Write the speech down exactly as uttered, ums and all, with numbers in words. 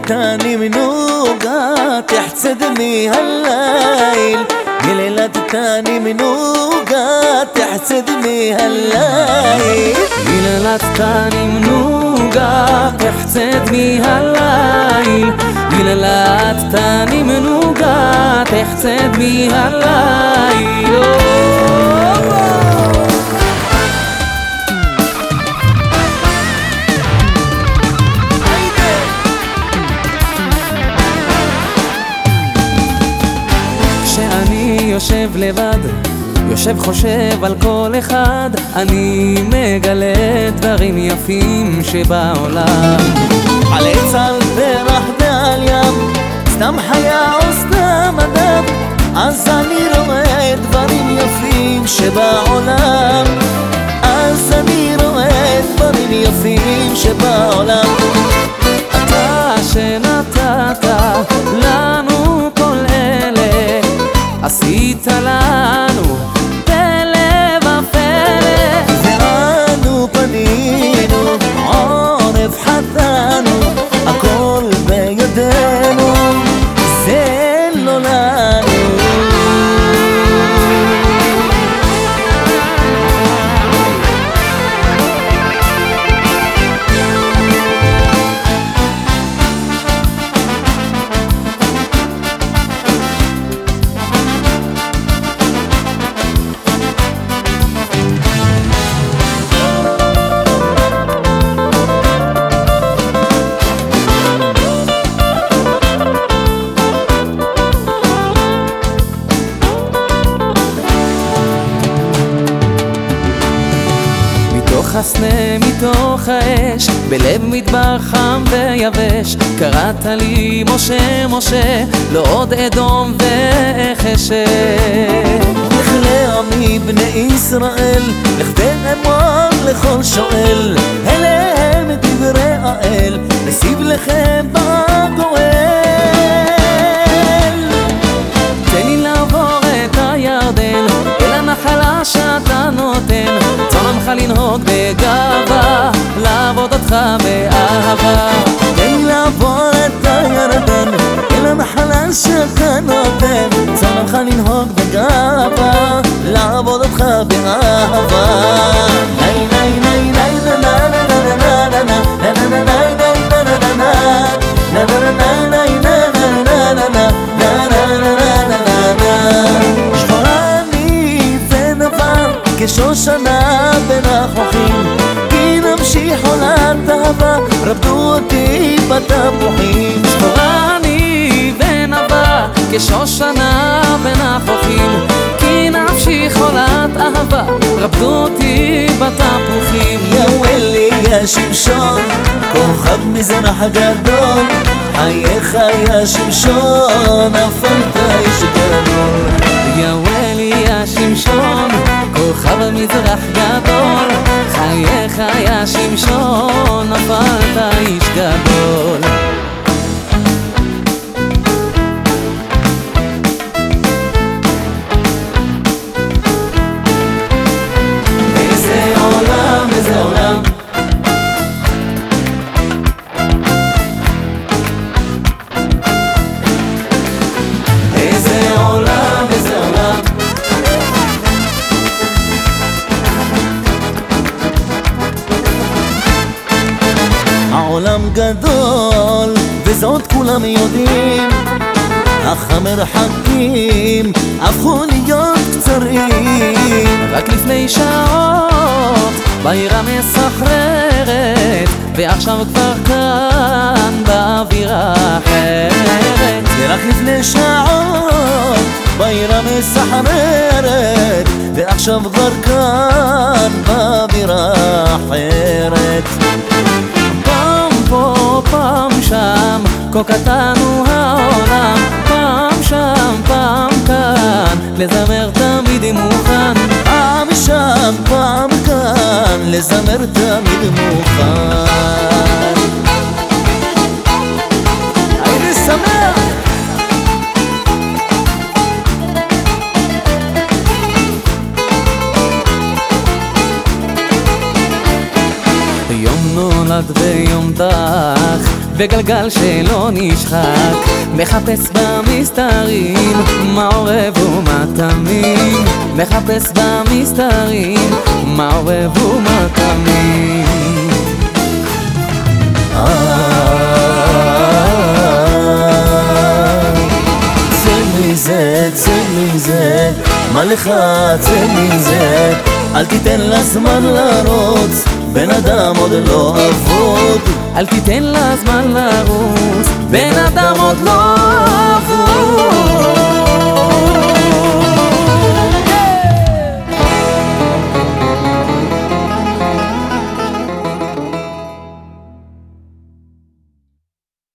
تاني منوقة تحسدني هالليل ليلة تاني منوقة تحسدني هالليل ليلة تاني منوقة تحسدني هالليل ليلة تاني منوقة تحسدني هالليل יושב לבד, יושב חושב על כל אחד, אני מגלה דברים יפים שבעולם. על עץ על פרח ועל ים, סתם חיה או סתם אדם, אז אני רואה דברים יפים שבעולם. אז אני רואה דברים יפים שבעולם. אתה שנתת לנו כל אלה, עשית לנו פלא ופלא, ואנו פנינו עורף חטאנו, הכל בידינו, זה לא לנו. חסנה מתוך האש, בלב מדבר חם ויבש, קראת לי משה משה, לא עוד אדום ואחשה. לכלי עמי בני ישראל, לכדי אמון לכל שואל, אלה הם דברי האל, נסיב לכם בגואל. תן לי לעבור את הירדן, אל הנחלה שאתה נותן, צונמך לנהוג בגאווה, לעבוד אותך באהבה. תן לי לעבור את הירדן, אל הנחלה שאתה נותן, צונמך לנהוג בגאווה, לעבוד אותך באהבה. כשושנה בין החוכים, כי נמשיך עולת אהבה, רבדו אותי בתפוחים. שחורה אני ונבא, כשושנה בין החוכים, כי נמשיך עולת אהבה, רבדו אותי בתפוחים. יא ולי יא שמשון, כוכב מזרח גדול, חייך יא שמשון, נפלת איש גדול. יא ולי יא שמשון, כוכב מזרח גדול, חייך יא שמשון, נפלת איש גדול. איזה עולם, איזה עולם, איזה עולם, איזה עולם. העולם גדול וזאת כולם יודעים, אך המרחקים הפכו להיות קצרים. רק לפני שעות בעירה מסחררת, ועכשיו כבר כאן באווירה אחרת. ורק לפני שעות בעירה מסחררת, ועכשיו כבר כאן באווירה אחרת. פעם פה פעם שם, כה קטן הוא העולם, פעם שם פעם כאן, לזמר תמיד מוכן. פעם שם פעם כאן, לזמר תמיד מוכן. הייתי שמח. יום נולד ויום דח, וגלגל שלא נשחק, מחפש במסתרים מה עורב ומה תמים, מחפש במסתרים מה עורב ומה תמים. צא מזה, צא מזה, מה לך צא מזה, אל תיתן לה זמן לרוץ, בן אדם עוד לא אבוד. אל תיתן לה זמן לרוץ, בן אדם עוד לא אבוד.